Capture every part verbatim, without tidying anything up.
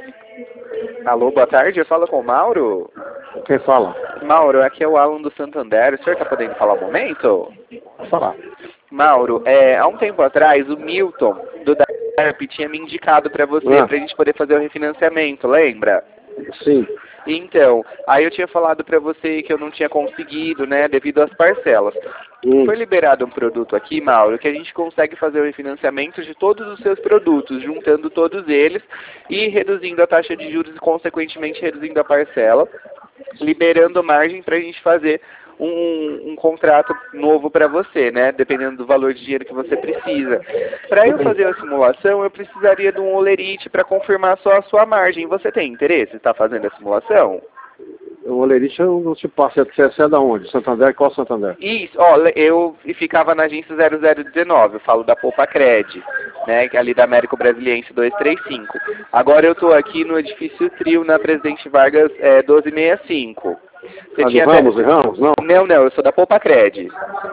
Alô, boa tarde, eu falo com o Mauro. Quem fala? Mauro, aqui é o Alan do Santander, o senhor está podendo falar um momento? Vou falar. Mauro, é, há um tempo atrás, o Milton, do D A R P, tinha me indicado para você, Ah. para a gente poder fazer o refinanciamento, lembra? Sim. Então, aí eu tinha falado para você que eu não tinha conseguido, né, devido às parcelas. Hum. Foi liberado um produto aqui, Mauro, que a gente consegue fazer o refinanciamento de todos os seus produtos, juntando todos eles e reduzindo a taxa de juros e, consequentemente, reduzindo a parcela, liberando margem para a gente fazer um, um contrato novo para você, né? Dependendo do valor de dinheiro que você precisa. Para eu fazer a simulação, eu precisaria de um olerite para confirmar só a sua margem. Você tem interesse em estar fazendo a simulação? O Olerite eu não te passo. Você é da onde? Santander? Qual Santander? Isso, ó, eu ficava na agência zero zero dezenove, eu falo da Poupa Cred, né, que é ali da Américo Brasiliense duzentos e trinta e cinco. Agora eu estou aqui no edifício Trio, na Presidente Vargas é, duzentos e sessenta e cinco. Você Ah, tinha do Ramos, de Ramos? Não? Não, não, eu sou da Poupa Cred.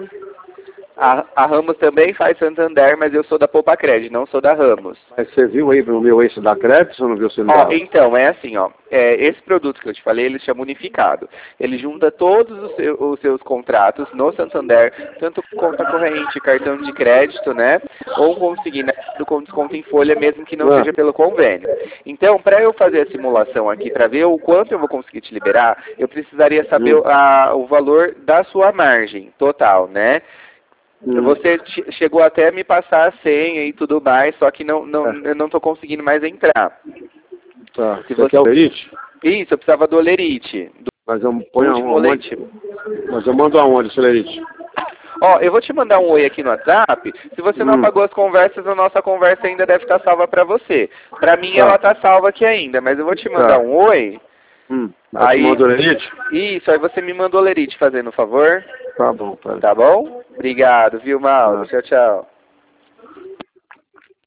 A, a Ramos também faz Santander, mas eu sou da Poupa Cred, não sou da Ramos. Mas você viu aí no meu esse da Cred, você não viu se não Ó, dá? então, é assim, ó, é, esse produto que eu te falei, ele chama unificado. Ele junta todos os, seu, os seus contratos no Santander, tanto conta corrente, cartão de crédito, né, ou consignado com desconto em folha, mesmo que não Ah. seja pelo convênio. Então, para eu fazer a simulação aqui, para ver o quanto eu vou conseguir te liberar, eu precisaria saber Hum. a, o valor da sua margem total, né? Hum. Você chegou até a me passar a senha e tudo mais, só que não, não, É. eu não estou conseguindo mais entrar. Tá. Se Você quer o Olerite? Isso, eu precisava do olerite, do Mas eu ponho último aonde? leite. Mas eu mando aonde esse Olerite? Ó, eu vou te mandar um oi aqui no WhatsApp. Se você não Hum. apagou as conversas, a nossa conversa ainda deve estar salva para você. Para mim, Tá. ela está salva aqui ainda, mas eu vou te mandar Tá. um oi. Hum. Aí Aí, te mando o Olerite? isso, aí você me manda o olerite, fazendo um favor. Tá bom, tá. Tá bom? Obrigado, viu, Mauro? Ah. Tchau, tchau.